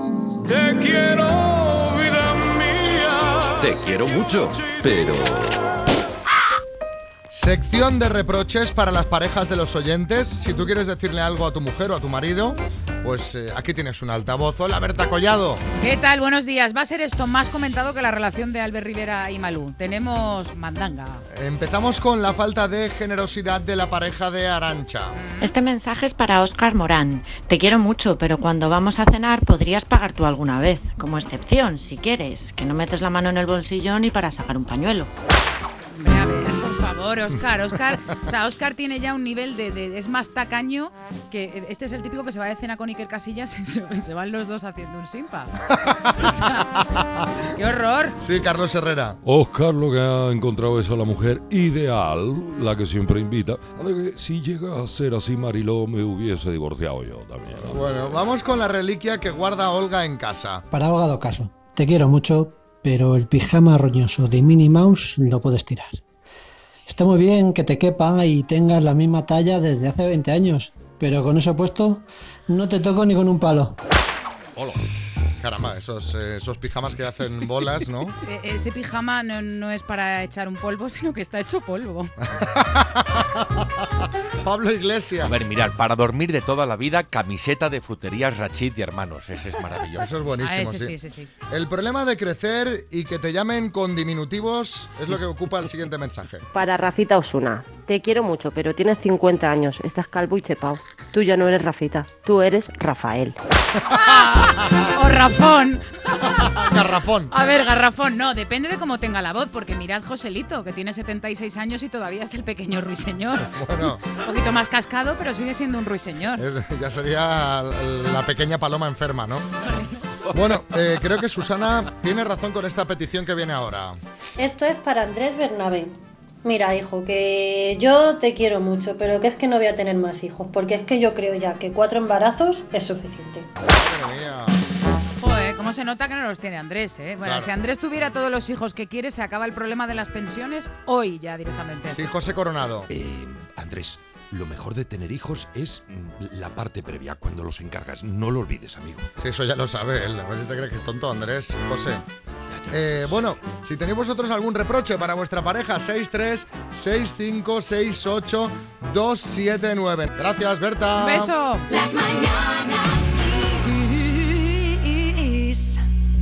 Te quiero, vida mía. Te quiero mucho, pero... Sección de reproches para las parejas de los oyentes. Si tú quieres decirle algo a tu mujer o a tu marido, pues aquí tienes un altavoz. Hola, Berta Collado. ¿Qué tal? Buenos días. Va a ser esto más comentado que la relación de Albert Rivera y Malú. Tenemos mandanga. Empezamos con la falta de generosidad de la pareja de Arantxa. Este mensaje es para Óscar Morán. Te quiero mucho, pero cuando vamos a cenar podrías pagar tú alguna vez, como excepción, si quieres, que no metes la mano en el bolsillo ni para sacar un pañuelo. Hombre, a ver, por favor, Óscar. O sea, Óscar tiene ya un nivel de es más tacaño que este es el típico que se va de cena con Iker Casillas y se van los dos haciendo un simpa. O sea, ¡qué horror! Sí, Carlos Herrera. Óscar lo que ha encontrado es a la mujer ideal, la que siempre invita. A ver, que si llega a ser así, Mariló, me hubiese divorciado yo también, ¿no? Bueno, vamos con la reliquia que guarda Olga en casa. Para abogado caso, te quiero mucho, pero el pijama roñoso de Minnie Mouse lo puedes tirar. Está muy bien que te quepa y tengas la misma talla desde hace 20 años, pero con eso puesto no te toco ni con un palo. Hola. Caramba, esos pijamas que hacen bolas, ¿no? Ese pijama no es para echar un polvo, sino que está hecho polvo. Pablo Iglesias. A ver, mirad, para dormir de toda la vida, camiseta de fruterías Rachid y Hermanos. Ese es maravilloso. Eso es buenísimo, Ese sí. El problema de crecer y que te llamen con diminutivos es lo que ocupa el siguiente mensaje. Para Rafita Osuna. Te quiero mucho, pero tienes 50 años. Estás calvo y chepao. Tú ya no eres Rafita. Tú eres Rafael. ¡O Rafón! Garrafón. A ver, garrafón, no, depende de cómo tenga la voz, porque mirad Joselito, que tiene 76 años y todavía es el pequeño ruiseñor. Bueno, Un poquito más cascado, pero sigue siendo un ruiseñor. ya sería la pequeña paloma enferma, ¿no? Bueno, creo que Susana tiene razón con esta petición que viene ahora. Esto es para Andrés Bernabé. Mira, hijo, que yo te quiero mucho, pero que es que no voy a tener más hijos, porque es que yo creo ya que 4 embarazos es suficiente. Madre mía. Joder, cómo se nota que no los tiene Andrés, ¿eh? Bueno, Claro. Si Andrés tuviera todos los hijos que quiere, se acaba el problema de las pensiones hoy ya directamente. Sí, José Coronado. Andrés, lo mejor de tener hijos es la parte previa, cuando los encargas. No lo olvides, amigo. Sí, eso ya lo sabe él. A ver si te crees que es tonto, Andrés. José. Bueno, si tenéis vosotros algún reproche para vuestra pareja, 636568279. Gracias, Berta. ¡Un beso! Las mañanas